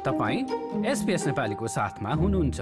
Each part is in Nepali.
तपाईं SBS नेपालीको साथमा हुनुहुन्छ।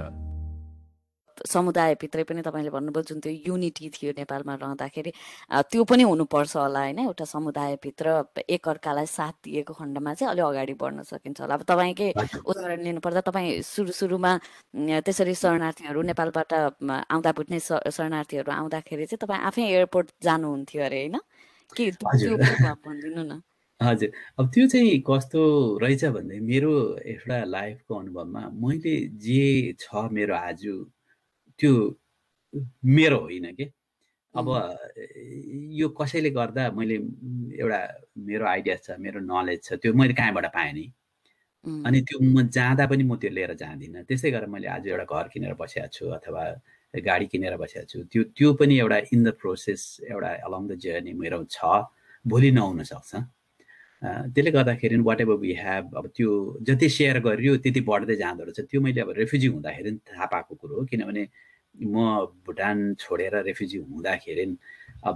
समुदायभित्रै पनि तपाईँले भन्नुभयो जुन त्यो युनिटी थियो नेपालमा रहँदाखेरि त्यो पनि हुनुपर्छ होला होइन। एउटा समुदायभित्र एकअर्कालाई साथ दिएको खण्डमा चाहिँ अलि अगाडि बढ्न सकिन्छ होला। अब तपाईँकै उदाहरण लिनुपर्दा तपाईँ सुरुमा त्यसरी शरणार्थीहरू नेपालबाट आउँदा बुझ्ने शरणार्थीहरू आउँदाखेरि चाहिँ तपाईँ आफै एयरपोर्ट जानुहुन्थ्यो अरे होइन कि त्यो भनिदिनु न। हजुर, अब त्यो चाहिँ कस्तो रहेछ भन्दै मेरो एउटा लाइफको अनुभवमा मैले जे छ मेरो आज त्यो मेरो होइन कि। अब यो कसैले गर्दा मैले एउटा मेरो आइडिया छ, मेरो नलेज छ, त्यो मैले कहाँबाट पाएँ नि। अनि त्यो म जाँदा पनि म त्यो लिएर जाँदिनँ। त्यसै गरेर मैले आज एउटा घर किनेर बसेको छु अथवा गाडी किनेर बसेको छु, त्यो पनि एउटा इन द प्रोसेस, एउटा अलङ द जर्नी मेरो छ, भोलि नहुन सक्छ। त्यसले गर्दाखेरि वाट एभर वी ह्याभ, अब त्यो जति सेयर गरियो त्यति बढ्दै जाँदो रहेछ। त्यो मैले अब रेफ्युजी हुँदाखेरि थाहा पाएको कुरो हो। किनभने म भुटान छोडेर रेफ्युजी हुँदाखेरि अब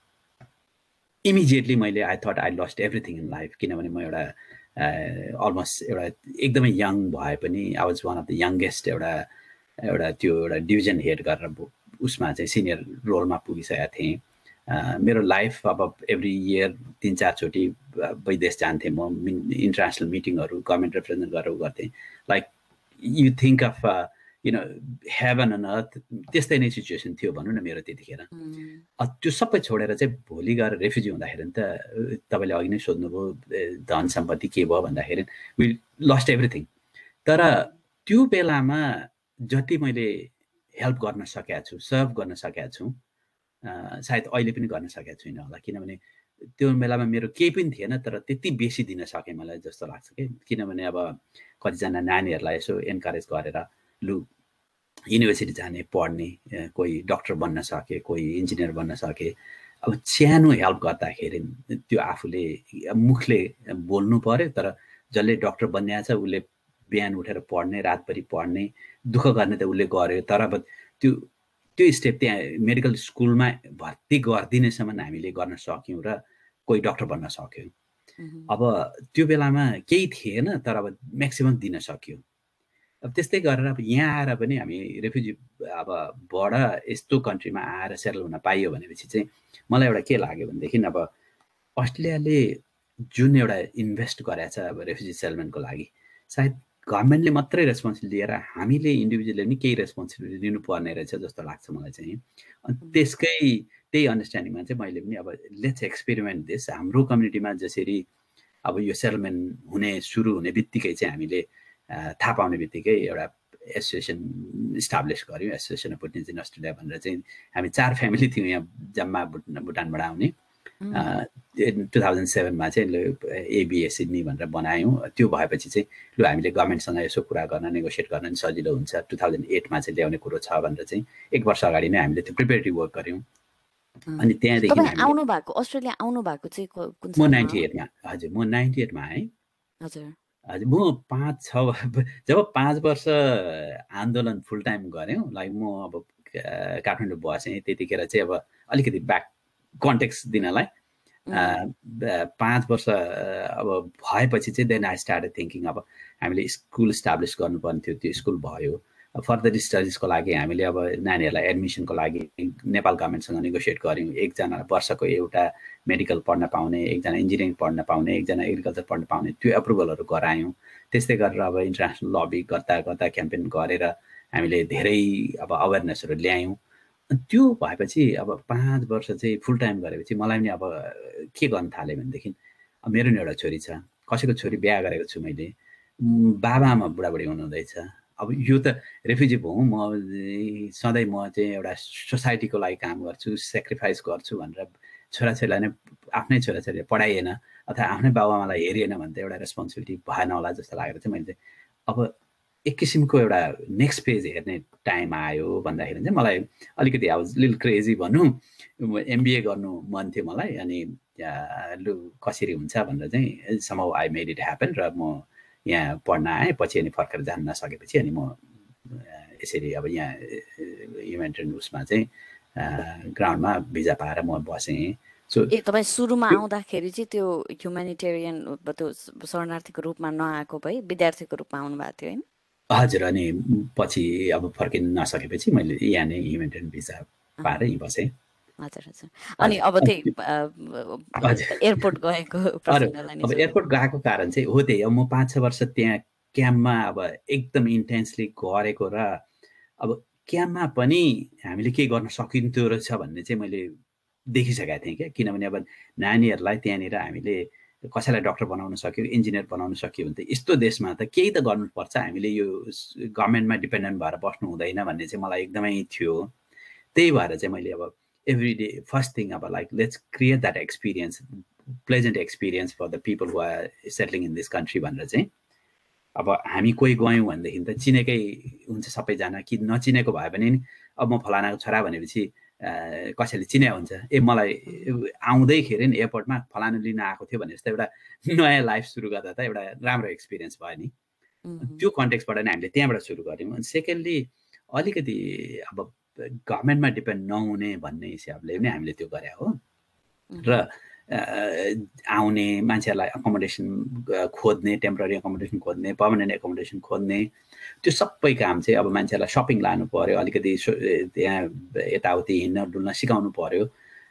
इमिजिएटली मैले I thought I lost everything in life. किनभने म एउटा अलमोस्ट एउटा एकदमै यङ भए पनि I was one of the youngest एउटा त्यो एउटा डिभिजन हेड गरेर उसमा चाहिँ सिनियर रोलमा पुगिसकेका थिएँ। मेरो लाइफ अब एभ्री इयर 3-4 चोटि विदेश जान्थेँ म। इन्टरनेसनल मिटिङहरू गभर्मेन्ट रिप्रेजेन्ट गरेर गर्थेँ। Like you think of you know heaven and earth, त्यस्तै नै सिचुएसन थियो भनौँ न मेरो त्यतिखेर। त्यो सबै छोडेर चाहिँ भोलि गएर रेफ्युजी हुँदाखेरि त तपाईँले अघि नै सोध्नुभयो धन सम्पत्ति के भयो भन्दाखेरि वी लस्ट एभ्रिथिङ। तर त्यो बेलामा जति मैले हेल्प गर्न सकेको छु, सर्भ गर्न सकेको छु, सायद अहिले पनि गर्न सकेको छुइनँ होला। किनभने त्यो बेलामा मेरो केही पनि थिएन, तर त्यति बेसी दिन सकेँ मलाई जस्तो लाग्छ कि। किनभने अब कतिजना नानीहरूलाई यसो एन्करेज गरेर लु युनिभर्सिटी जाने, पढ्ने, कोही डक्टर बन्न सके, कोही इन्जिनियर बन्न सके। अब सानो हेल्प गर्दाखेरि त्यो आफूले मुखले बोल्नु पर्यो, तर जसले डक्टर बन्ने छ उसले बिहान उठेर पढ्ने, रातभरि पढ्ने, दुःख गर्ने त उसले गर्यो। तर अब त्यो स्टेप त्यहाँ मेडिकल स्कुलमा भर्ती गरिदिनेसम्म हामीले गर्न सक्यौँ र कोही डक्टर बन्न सक्यो। अब त्यो बेलामा केही थिएन, तर अब म्याक्सिमम दिन सक्यो। अब त्यस्तै गरेर अब यहाँ आएर पनि हामी रेफ्युजी अब बाट यस्तो कन्ट्रीमा आएर सेटल हुन पाइयो भनेपछि चाहिँ मलाई एउटा के लाग्यो भनेदेखि अब अस्ट्रेलियाले जुन एउटा इन्भेस्ट गरेछ अब रेफ्युजी सेटलमेन्टको लागि, सायद गभर्मेन्टले मात्रै रेस्पोन्सिबिलिटी लिएर हामीले इन्डिभिजुअलले पनि केही रेस्पोन्सिबिलिटी लिनुपर्ने रहेछ जस्तो लाग्छ मलाई चाहिँ। अनि त्यही अन्डरस्ट्यान्डिङमा चाहिँ मैले पनि अब लेट्स एक्सपेरिमेन्ट दिस। हाम्रो कम्युनिटीमा जसरी अब यो सेटलमेन्ट सुरु हुने बित्तिकै चाहिँ हामीले थाहा पाउने बित्तिकै एउटा एसोसिएसन इस्टाब्लिस गऱ्यौँ, association of Bhutanese in Australia भनेर। चाहिँ हामी 4 फ्यामिली थियौँ यहाँ जम्मा भुटानबाट आउने। 2007मा चाहिँ एबिए सिडनी भनेर बनायौँ। त्यो भएपछि चाहिँ लु हामीले गभर्मेन्टसँग यसो कुरा गर्न, नेगोसिएट गर्न नि सजिलो हुन्छ। 2008मा चाहिँ ल्याउने कुरो छ भनेर चाहिँ 1 वर्ष अगाडि नै हामीले त्यो प्रिपेरेटिभ वर्क गऱ्यौँ। अनि त्यहाँदेखि आउनु भएको, अस्ट्रेलिया आउनु भएको चाहिँ कुन म 98मा। हजुर, म 98मा आएँ। हजुर हजुर, म 5-6 जब 5 वर्ष आन्दोलन फुल टाइम गऱ्यौँ। लाइक म अब काठमाडौँ बसेँ त्यतिखेर चाहिँ अब अलिकति ब्याक कन्टेक्स्ट दिनलाई 5 वर्ष अब भएपछि चाहिँ देन आई स्टार्टेड थिङ्किङ अब हामीले स्कुल इस्टाब्लिस गर्नुपर्ने थियो। त्यो स्कुल भयो। फर्दर स्टडिजको लागि हामीले अब नानीहरूलाई एडमिसनको लागि नेपाल गभर्मेन्टसँग नेगोसिएट गऱ्यौँ। एकजना वर्षको एउटा मेडिकल पढ्न पाउने, एकजना इन्जिनियरिङ पढ्न पाउने, एकजना एग्रिकल्चर पढ्न पाउने, त्यो एप्रुभलहरू गरायौँ। त्यस्तै गरेर अब इन्टरनेसनल लबी गर्दा क्याम्पेन गरेर हामीले धेरै अब अवेरनेसहरू ल्यायौँ। त्यो भएपछि अब 5 वर्ष चाहिँ फुल टाइम गरेपछि मलाई पनि अब के गर्न थालेँ भनेदेखि मेरो नि एउटा छोरी छ, कसैको छोरी बिहा गरेको छु मैले, बाबाआमा बुढाबुढी हुनुहुँदैछ। अब यो त रेफ्युजी भएँ म, सधैँ म चाहिँ एउटा सोसाइटीको लागि काम गर्छु, सेक्रिफाइस गर्छु भनेर छोराछोरीलाई नै आफ्नै छोराछोरीले पढाइएन अथवा आफ्नै बाबाआमालाई हेरिएन भने त एउटा रेस्पोन्सिबिलिटी भएन होला जस्तो लागेर चाहिँ मैले अब एक किसिमको एउटा नेक्स्ट पेज हेर्ने टाइम आयो भन्दाखेरि चाहिँ मलाई अलिकति अब लिल क्रेजी भनौँ, एमबिए गर्नु मन थियो मलाई। अनि लु कसरी हुन्छ भनेर चाहिँ somehow I made it happen र म यहाँ पढ्न आएँ। पछि अनि फर्केर जान नसकेपछि अनि म यसरी अब यहाँ ह्युमेनिटेरियन उसमा चाहिँ ग्राउन्डमा भिजा पाएर म बसेँ। सो तपाईँ सुरुमा आउँदाखेरि चाहिँ त्यो ह्युमेनिटेरियन त्यो शरणार्थीको रूपमा नआएको भए विद्यार्थीको रूपमा आउनु भएको थियो होइन? हजुर, अनि पछि अब फर्किन नसकेपछि मैले यहाँ नै ह्युमेनिटेरियन भिसा पाएर यहीँ बसेँ। हजुर हजुर। अनि अब त्यही एयरपोर्ट गएको प्रसङ्गलाई अब एयरपोर्ट गएको कारण चाहिँ हो त्यही, अब म 5-6 वर्ष त्यहाँ क्याम्पमा अब एकदम इन्टेन्सली गरेको र अब क्याम्पमा पनि हामीले के गर्न सकिन्थ्यो रहेछ भन्ने चाहिँ मैले देखिसकेको थिएँ क्या। किनभने अब नानीहरूलाई त्यहाँनिर हामीले कसैलाई डक्टर बनाउन सक्यो, इन्जिनियर बनाउन सक्यो भने त यस्तो देशमा त केही त गर्नुपर्छ, हामीले यो गभर्मेन्टमा डिपेन्डेन्ट भएर बस्नु हुँदैन भन्ने चाहिँ मलाई एकदमै थियो। त्यही भएर चाहिँ मैले अब एभ्री डे फर्स्ट थिङ अब like let's create that experience, pleasant experience for the people who are settling in this country भनेर चाहिँ अब हामी कोही गयौँ भनेदेखि त चिनेकै हुन्छ सबैजना, कि नचिनेको भयो भने नि अब म फलानाको छोरा भनेपछि कसैले चिन्या हुन्छ, मलाई आउँदैखेरि नि एयरपोर्टमा फलानु लिन आएको थियो भने जस्तो एउटा नयाँ लाइफ सुरु गर्दा त एउटा राम्रो एक्सपिरियन्स भयो नि। त्यो कन्टेक्स्टबाट नै हामीले त्यहाँबाट सुरु गऱ्यौँ। अनि सेकेन्डली अलिकति अब गभर्मेन्टमा डिपेन्ड नहुने भन्ने हिसाबले पनि हामीले त्यो गरे हो। र आउने मान्छेहरूलाई अकोमोडेसन खोज्ने, टेम्पररी अकोमोडेसन खोज्ने, पर्मानेन्ट अकोमोडेसन खोज्ने, त्यो सबै काम चाहिँ अब मान्छेहरूलाई सपिङ लानु पर्यो, अलिकति त्यहाँ यताउति हिँड्न डुल्न सिकाउनु पर्यो,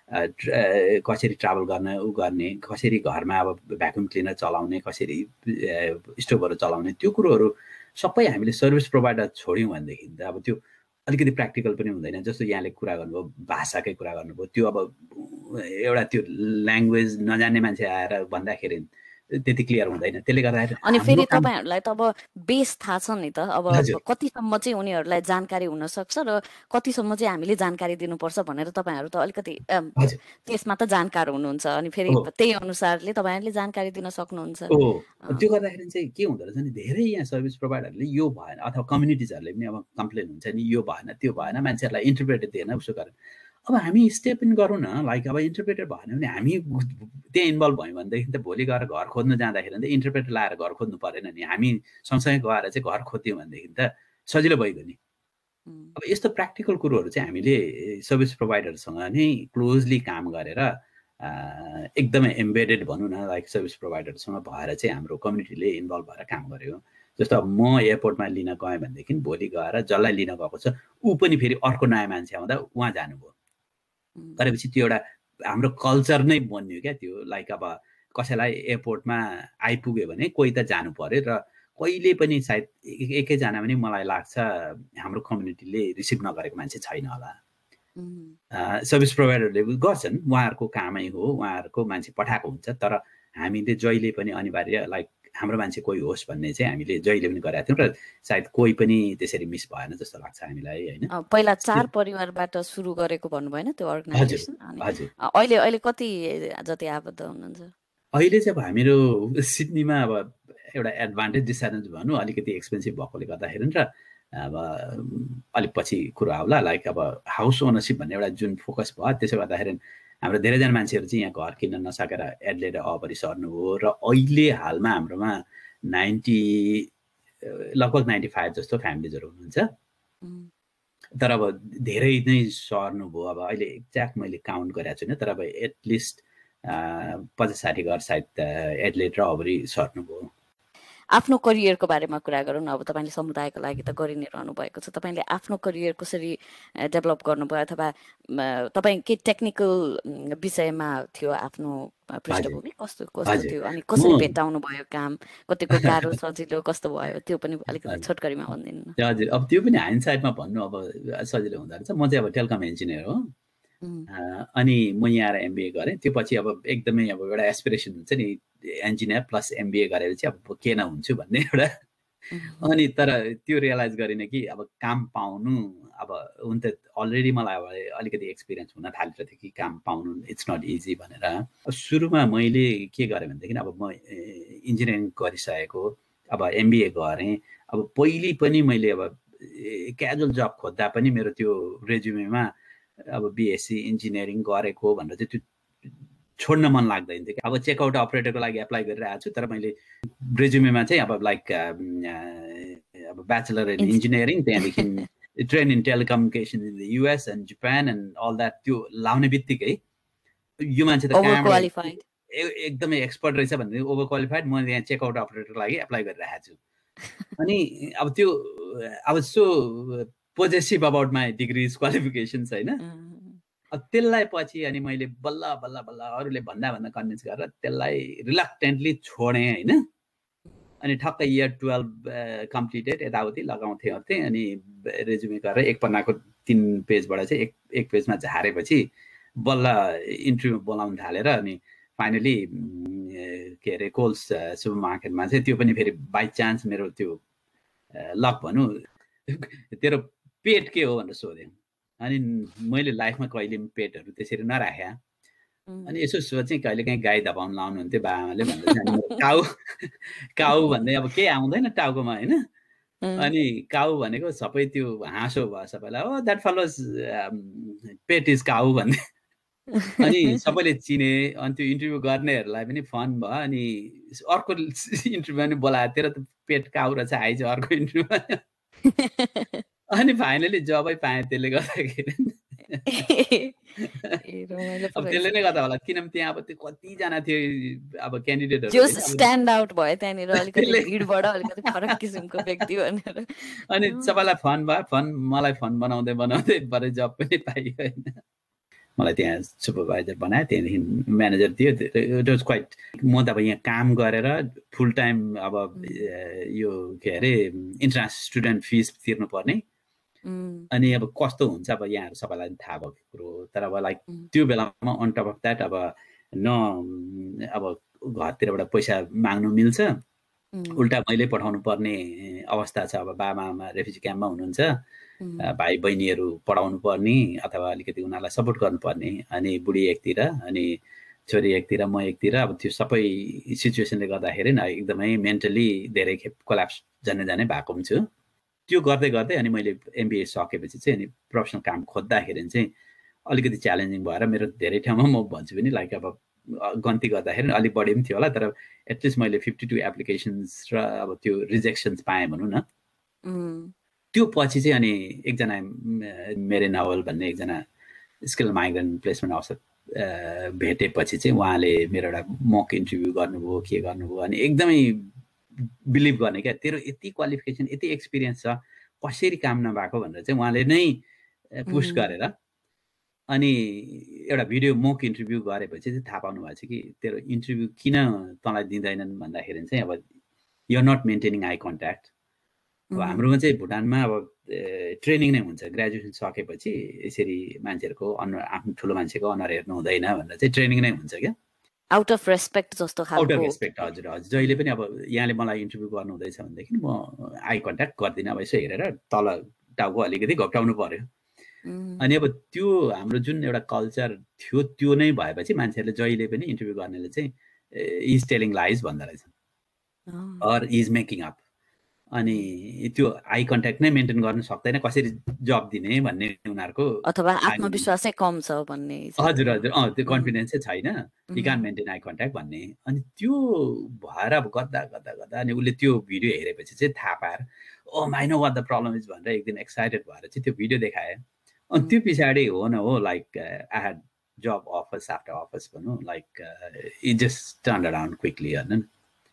कसरी ट्राभल गर्न गर्ने, कसरी घरमा अब भ्याक्युम क्लिनर चलाउने, कसरी स्टोभहरू चलाउने, त्यो कुरोहरू सबै हामीले सर्भिस प्रोभाइडर छोड्यौँ भनेदेखि त अब त्यो अलिकति प्र्याक्टिकल पनि हुँदैन। जस्तो यहाँले कुरा गर्नुभयो, भाषाकै कुरा गर्नुभयो, त्यो अब एउटा त्यो ल्याङ्ग्वेज नजान्ने मान्छे आएर भन्दाखेरि त्यति क्लियर हुँदैन। त्यसले गर्दाखेरि अनि फेरि तपाईँहरूलाई त अब बेस थाहा छ नि त, अब कतिसम्म चाहिँ उनीहरूलाई जानकारी हुनसक्छ र कतिसम्म चाहिँ हामीले जानकारी दिनुपर्छ भनेर तपाईँहरू त अलिकति त्यसमा त जानकार हुनुहुन्छ, अनि फेरि त्यही अनुसारले तपाईँहरूले जानकारी दिन सक्नुहुन्छ। त्यो गर्दाखेरि चाहिँ के हुँदो रहेछ नि, धेरै यहाँ सर्भिस प्रोभाइडरले यो भएन अथवा कम्युनिटिजहरूले पनि अब कम्प्लेन हुन्छ नि, यो भएन त्यो भएन, मान्छेहरूलाई इन्टरप्रेटर दिएन उसो गरेर। अब हामी स्टेप इन गरौँ न, लाइक अब इन्टरप्रेटर भएन भने हामी त्यहाँ इन्भल्भ भयौँ भनेदेखि त भोलि गएर घर खोज्नु जाँदाखेरि त इन्टरप्रेटर लाएर घर खोज्नु परेन नि, हामी सँगसँगै गएर चाहिँ घर खोज्यौँ भनेदेखि त सजिलो भइगयो नि। अब यस्तो प्र्याक्टिकल कुरोहरू चाहिँ हामीले सर्भिस प्रोभाइडरसँग नै क्लोजली काम गरेर एकदमै एम्बेडेड भनौँ न, लाइक सर्भिस प्रोभाइडरसँग भएर चाहिँ हाम्रो कम्युनिटीले इन्भल्भ भएर काम गर्यो। जस्तो अब म एयरपोर्टमा लिन गएँ भनेदेखि भोलि गएर जसलाई लिन गएको छ ऊ पनि फेरि अर्को नयाँ मान्छे आउँदा उहाँ जानुभयो गरेपछि त्यो एउटा हाम्रो कल्चर नै बन्यो क्या। त्यो लाइक अब कसैलाई एयरपोर्टमा आइपुग्यो भने कोही त जानु पर्यो, र कहिले पनि सायद एकैजना पनि मलाई लाग्छ हाम्रो कम्युनिटीले रिसिभ नगरेको मान्छे छैन होला। सर्भिस प्रोभाइडरले गर्छन्, उहाँहरूको कामै हो, उहाँहरूको मान्छे पठाएको हुन्छ, तर हामीले जहिले पनि अनिवार्य लाइक हाम्रो मान्छे कोही होस् भन्ने चाहिँ हामीले जहिले पनि गरेका थियौँ, र सायद कोही पनि त्यसरी मिस भएन जस्तो लाग्छ हामीलाई होइन। पहिला 4 परिवारबाट सुरु गरेको भन्नु भएन त्यो अर्गनाइजेसन, अनि अहिले कति जति आबद्ध हुनुहुन्छ? अहिले चाहिँ अब हामीहरू सिडनीमा अब एउटा एडभान्टेज डिसएडभान्टेज भनौँ, अलिकति एक्सपेन्सिभ भएकोले गर्दाखेरि र अब अलिक पछि कुरो आउला, लाइक अब हाउस ओनरसिप भन्ने एउटा जुन फोकस भयो, त्यसो गर्दाखेरि हाम्रो धेरैजना मान्छेहरू चाहिँ यहाँ घर किन्न नसकेर एडलेड अबरी सर्नुभयो, र अहिले हालमा हाम्रोमा लगभग 95 जस्तो फ्यामिलीजहरू हुनुहुन्छ, तर अब धेरै नै सर्नुभयो। अब अहिले एक्ज्याक्ट मैले काउन्ट गरेको छुइनँ, तर अब एटलिस्ट 50-60 घर सायद एडलेड र अबरी सर्नुभयो। आफ्नो करियरको बारेमा कुरा गरौँ न। अब तपाईँले समुदायको लागि त गरि नै रहनु भएको छ, तपाईँले आफ्नो करियर कसरी डेभलप गर्नुभयो, अथवा तपाईँ के टेक्निकल विषयमा थियो आफ्नो पृष्ठभूमि कस्तो थियो, अनि कसरी भेट्टाउनु भयो काम, कतिको गाह्रो सजिलो कस्तो भयो, त्यो पनि अलिकति छोटकरीमा भनिदिनु न। हजुर, अब त्यो पनि हाइन्डसाइडमा भन्नु अब सजिलो हुँदो रहेछ। म चाहिँ अब टेलिकम इन्जिनियर हो, अनि म यहाँ आएर एमबिए गरेँ। त्यो पछि अब एकदमै अब एउटा एस्पिरेसन हुन्छ नि, इन्जिनियर प्लस एमबिए गरेर चाहिँ अब के नहुन्छु भन्ने एउटा, अनि तर त्यो रियलाइज गरिनँ कि अब काम पाउनु अब हुन त अलरेडी मलाई अब अलिकति एक्सपिरियन्स हुन थालेको थियो कि काम पाउनु इट्स नट इजी भनेर। सुरुमा मैले के गरेँ भनेदेखि अब म इन्जिनियरिङ गरिसकेको, अब एमबिए गरेँ, अब पहिले पनि मैले अब क्याजुअल जब खोज्दा पनि मेरो त्यो रेज्युमेमा अब बिएससी इन्जिनियरिङ गरेको भनेर चाहिँ त्यो छोड्न मन लाग्दैन थियो कि। अब चेकआउट अपरेटरको लागि एप्लाई गरिरहेको छु, तर मैले रेज्युमेमा चाहिँ अब लाइक अब ब्याचलर इन इन्जिनियरिङ, त्यहाँदेखि train in telecommunication in the US and Japan and all that, त्यो लाउने बित्तिकै यो मान्छे त ओभर कहाँबाट क्वालिफाइड एकदमै एक्सपर्ट रहेछ भने ओभर क्वालिफाइड, म यहाँ चेकआउट अपरेटरको लागि एप्लाई गरिरहेको छु। अनि अब त्यो अब so possessive about my degrees qualifications होइन। अब त्यसलाई पछि अनि मैले बल्ल बल्ल बल्ल अरूले भन्दा कन्भिन्स गरेर त्यसलाई रिलक्टेन्टली छोडेँ होइन। अनि ठक्कै इयर 12 कम्प्लिटेड यताउति लगाउँथेँ अनि रेज्युमे गरेर एक पन्नाको 3 पेजबाट चाहिँ एक पेजमा झारेपछि बल्ल इन्टरभ्यू बोलाउन थालेर अनि फाइनली के अरे कोल्स सुपर मार्केटमा चाहिँ त्यो पनि फेरि बाई चान्स मेरो त्यो लक भनौँ तेरो पेट के हो भनेर सोधेँ। अनि मैले लाइफमा कहिले पनि पेटहरू त्यसरी नराखेँ। अनि यसो सोचेँ कहिले काहीँ गाई धपाउनु लाउनुहुन्थ्यो बाबाले भन्दै काउ भन्दै अब केही आउँदैन टाउकोमा होइन। अनि काउ भनेको सबै त्यो हाँसो भयो सबैलाई, oh that follows pet is cow भन्दै। अनि सबैले चिने। अनि त्यो इन्टरभ्यू गर्नेहरूलाई पनि फन भयो। अनि अर्को इन्टरभ्यू पनि बोलायो, तेरो त पेट काउ रहेछ आइज अर्को इन्टरभ्यूमा। अनि फाइनली जबै पाएँ। त्यसले गर्दाखेरि अब त्यसले नै गर्दा होला, किनभने त्यहाँ अब त्यो कतिजना थियो अब क्यान्डिडेटहरू स्ट्यान्ड आउट भयो त्यहाँनिर, अलिकति भिडबाट अलिकति फरक किसिमको व्यक्ति भनेर। अनि सबैलाई फन भयो। मलाई फन बनाउँदै बरै जब पनि पाइयो होइन। मलाई त्यहाँ सुपरभाइजर बनायो, त्यहाँदेखि म्यानेजर दियो। It was quite. म त अब यहाँ काम गरेर फुल टाइम अब यो के अरे इन्टरनेसनल स्टुडेन्ट फिस तिर्नुपर्ने। अनि अब कस्तो हुन्छ अब यहाँहरू सबैलाई थाहा भएको कुरो। तर अब लाइक त्यो बेलामा अन टप अफ द्याट अब अब घरतिरबाट पैसा माग्नु मिल्छ, उल्टा मैले पठाउनु पर्ने अवस्था छ। अब बाबाआमा रेफ्युजी क्याम्पमा हुनुहुन्छ, भाइ बहिनीहरू पढाउनु पर्ने अथवा अलिकति उनीहरूलाई सपोर्ट गर्नुपर्ने। अनि बुढी एकतिर अनि छोरी एकतिर म एकतिर। अब त्यो सबै सिचुएसनले गर्दाखेरि एकदमै मेन्टली धेरै खेप कोल्याप्स जाने भएको हुन्छु। त्यो गर्दै गर्दै अनि मैले MBA सकेपछि चाहिँ अनि प्रोफेसनल काम खोज्दाखेरि चाहिँ अलिकति च्यालेन्जिङ भएर मेरो धेरै ठाउँमा म भन्छु पनि लाइक अब गन्ती गर्दाखेरि अलिक बढी पनि थियो होला, तर एटलिस्ट मैले 52 एप्लिकेसन्स र अब त्यो रिजेक्सन्स पाएँ भनौँ न। त्यो पछि चाहिँ अनि एकजना मेरिन हावल भन्ने एकजना स्किल माइग्रेन्ट प्लेसमेन्ट अफिसर भेटेपछि चाहिँ उहाँले मेरो एउटा मक इन्टरभ्यू गर्नुभयो, के गर्नुभयो। अनि एकदमै बिलिभ गर्ने क्या, तेरो यति क्वालिफिकेसन यति एक्सपिरियन्स छ, कसरी काम नभएको भनेर चाहिँ उहाँले नै पुस्ट गरेर अनि एउटा भिडियो मक इन्टरभ्यू गरेपछि चाहिँ थाहा पाउनु भएको छ कि तेरो इन्टरभ्यू किन तँलाई दिँदैनन् भन्दाखेरि चाहिँ अब you're not maintaining eye contact. अब हाम्रोमा चाहिँ भुटानमा अब ट्रेनिङ नै हुन्छ, ग्रेजुएसन सकेपछि यसरी मान्छेहरूको आफ्नो ठुलो मान्छेको अनुहार हेर्नु हुँदैन भनेर चाहिँ ट्रेनिङ नै हुन्छ क्या, आउट अफ रेस्पेक्ट जस्तो खालको। आउट अफ रेस्पेक्ट, हजुर हजुर। जहिले पनि अब यहाँले मलाई इन्टरभ्यू गर्नु हुँदैछ भनेदेखि म आई कन्ट्याक्ट गर्दिनँ। अब यसो हेरेर तल टाउको अलिकति घप्टाउनु पर्यो। अनि अब त्यो हाम्रो जुन एउटा कल्चर थियो त्यो नै भएपछि मान्छेहरूले जहिले पनि इन्टरभ्यू गर्नेले चाहिँ इज टेलिङ लाइज भन्दो रहेछ अर इज मेकिङ अप। अनि त्यो आई कन्ट्याक्ट नै मेन्टेन गर्न सक्दैन, कसरी जब दिने भन्ने उनीहरूको अथवा आत्मविश्वास चाहिँ कम छ भन्ने। हजुर हजुर, त्यो कन्फिडेन्स चाहिँ छैन, you can maintain eye contact भन्ने। अनि त्यो भएर अब गर्दा गर्दा गर्दा अनि उसले त्यो भिडियो हेरेपछि चाहिँ थाहा पाएर oh I know what the problem is भनेर एक दिन एक्साइटेड भएर चाहिँ त्यो भिडियो देखाएँ। अनि त्यो पछाडि हो न हो like I had job offers after offers भनौँ, like it just turn around quickly होइन।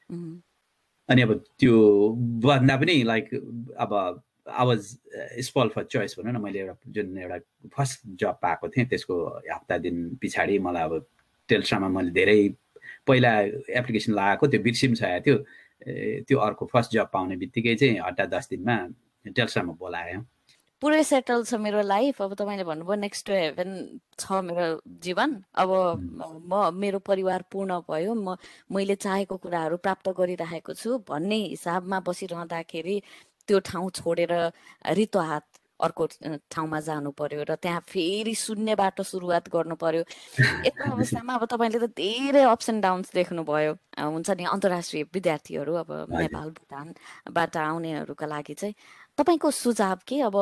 अनि अब त्यो भन्दा पनि लाइक अब I was spoil for choice भनौँ न। मैले एउटा जुन एउटा फर्स्ट जब पाएको थिएँ त्यसको हप्ता दिन पछाडि मलाई अब टेल्सामा मैले धेरै पहिला एप्लिकेसन लगाएको त्यो बिर्सिसकेको थियो। त्यो अर्को फर्स्ट जब पाउने बित्तिकै चाहिँ 8-10 दिनमा टेल्सामा बोलायो। पुरै सेटल छ मेरो लाइफ। अब तपाईँले भन्नुभयो नेक्स्ट टु हेभन छ मेरो जीवन। अब मेरो परिवार पूर्ण भयो, मैले चाहेको कुराहरू प्राप्त गरिरहेको छु भन्ने हिसाबमा बसिरहँदाखेरि त्यो ठाउँ छोडेर रित्तो हात अर्को ठाउँमा जानु पर्यो र त्यहाँ फेरि शून्यबाट सुरुवात गर्नु पर्यो। यस्तो अवस्थामा अब तपाईँले त धेरै अप्स एन्ड डाउन्स देख्नुभयो। हुन्छ नि अन्तर्राष्ट्रिय विद्यार्थीहरू अब नेपाल भुटानबाट आउनेहरूका लागि चाहिँ तपाईँको सुझाव के अब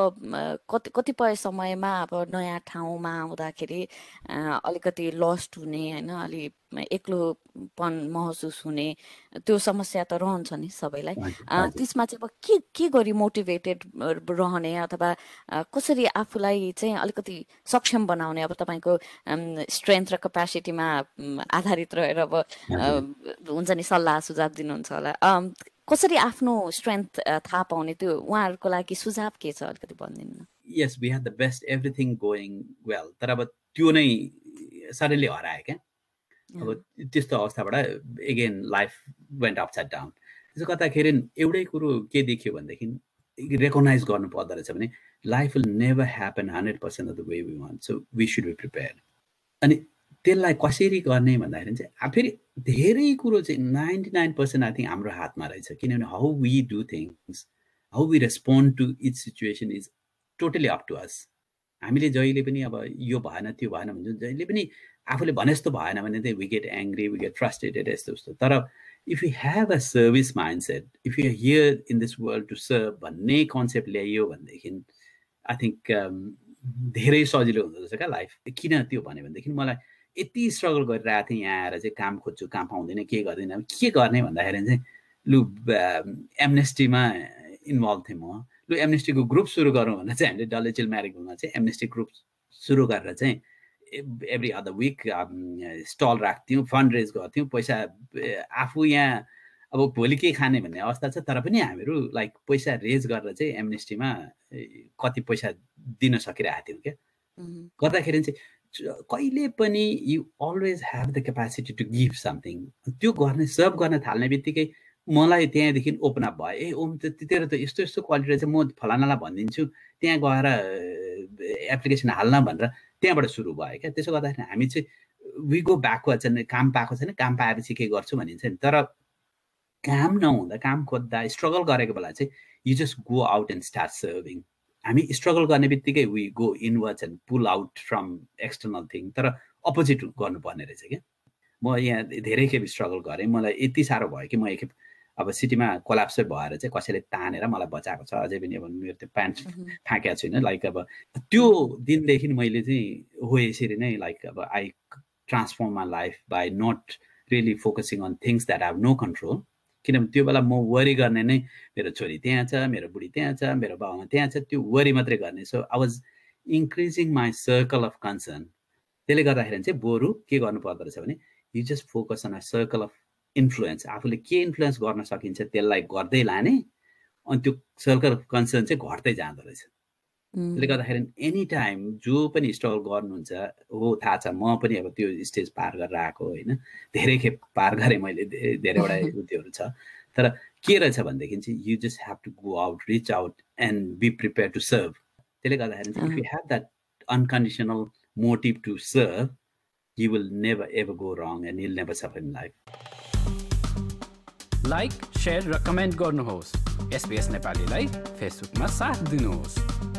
कतिपय समयमा अब नयाँ ठाउँमा आउँदाखेरि अलिकति लस्ट हुने होइन अलि एक्लोपन महसुस हुने त्यो समस्या त रहन्छ नि सबैलाई त्यसमा चाहिँ अब के गरी मोटिभेटेड रहने अथवा कसरी आफूलाई चाहिँ अलिकति सक्षम बनाउने अब तपाईँको स्ट्रेन्थ र क्यापासिटीमा आधारित रहेर अब हुन्छ नि सल्लाह सुझाव दिनुहुन्छ होला कसरी आफ्नो स्ट्रेन्थ थाहा पाउने त्यो उहाँहरूको लागि सुझाव के छ अलिकति भनिदिनु। Yes we had the best everything going well तर अब त्यो नै सडनली हरायो क्या अब त्यस्तो अवस्थाबाट again life went upside down त्यसो गर्दाखेरि एउटै कुरो के देखियो भनेदेखि रेकगनाइज गर्नु पर्दो रहेछ भने life will never happen 100% of the way we want so we should be prepare अनि त्यसलाई कसरी गर्ने भन्दाखेरि चाहिँ फेरि धेरै कुरो चाहिँ 99% आई थिङ्क हाम्रो हातमा रहेछ किनभने how we do things how we respond to each situation is totally up to us हामीले जहिले पनि अब यो भएन त्यो भएन भन्छ जहिले पनि आफूले भने जस्तो भएन भने चाहिँ we get angry we get frustrated यस्तो उस्तो तर if you have a service mindset if you here in this world to serve भन्ने कन्सेप्ट ल्याइयो भनेदेखि आई थिङ्क धेरै सजिलो हुँदो रहेछ क्या लाइफ किन त्यो भन्यो भनेदेखि मलाई यति स्ट्रगल गरिरहेको थिएँ यहाँ आएर चाहिँ काम खोज्छु काम पाउँदैन के गर्दैन के गर्ने भन्दाखेरि चाहिँ लु एमनेस्टीमा इन्भल्भ थिएँ म लु एमनेस्टीको ग्रुप सुरु गरौँ भनेर चाहिँ हामीले डल्ले चिलमारीकोमा चाहिँ एमनेस्टी ग्रुप सुरु गरेर चाहिँ एभ्री अदर विक स्टल राख्थ्यौँ फन्ड रेज गर्थ्यौँ पैसा आफू यहाँ अब भोलि के खाने भन्ने अवस्था छ तर पनि हामीहरू लाइक पैसा रेज गरेर चाहिँ एमनेस्टीमा कति पैसा दिन सकिरहेको थियौँ क्या गर्दाखेरि चाहिँ कहिले पनि you always have the capacity to give something त्यो गर्ने सर्भ गर्न थाल्ने बित्तिकै मलाई त्यहाँदेखि ओपन अप भयो ए ओम तेरो त यस्तो यस्तो क्वालिटी रहेछ म फलानालाई भनिदिन्छु त्यहाँ गएर एप्लिकेसन हाल्न भनेर त्यहाँबाट सुरु भयो क्या त्यसो गर्दाखेरि हामी चाहिँ वी गो ब्याकवर्ड चाहिँ काम पाएको छैन काम पाएपछि के गर्छु भनिन्छ नि तर काम नहुँदा काम खोज्दा स्ट्रगल गरेको बेला चाहिँ you just go out and start serving हामी स्ट्रगल गर्ने बित्तिकै we go inwards and pull out from external thing तर अपोजिट गर्नुपर्ने रहेछ क्या म यहाँ धेरै खेप स्ट्रगल गरेँ मलाई यति साह्रो भयो कि म एकखेप अब सिटीमा कोल्याप्स भएर चाहिँ कसैले तानेर मलाई बचाएको छ अझै पनि अब मेरो त्यो प्यान्ट फ्याँकेको छुइनँ लाइक अब त्यो दिनदेखि मैले चाहिँ हो यसरी नै लाइक अब I transform my life by not really focusing on things that have no control किनभने त्यो बेला म वरी गर्ने नै मेरो छोरी त्यहाँ छ मेरो बुढी त्यहाँ छ मेरो बाबामा त्यहाँ छ त्यो वरी मात्रै गर्ने so I was increasing my circle of concern त्यसले गर्दाखेरि चाहिँ बरु के गर्नु पर्दो रहेछ भने you just focus on a circle of influence आफूले के इन्फ्लुएन्स गर्न सकिन्छ त्यसलाई गर्दै लाने अनि त्यो सर्कल अफ कन्सर्न चाहिँ घट्दै जाँदो रहेछ त्यसले गर्दाखेरि एनी टाइम जो पनि स्ट्रगल गर्नुहुन्छ हो थाहा छ म पनि अब त्यो स्टेज पार गरेर आएको होइन धेरै खेप पार गरेँ मैले धेरैवटा उत्योहरू छ तर के रहेछ भनेदेखि चाहिँ you just have to go out reach out and be prepare to serve त्यसले गर्दाखेरि चाहिँ if you have that unconditional motive to serve you will never ever go wrong and you'll never suffer in life. Like, share, recommend गर्नुहोस् SBS नेपालीलाई फेसबुकमा साथ दिनुहोस्।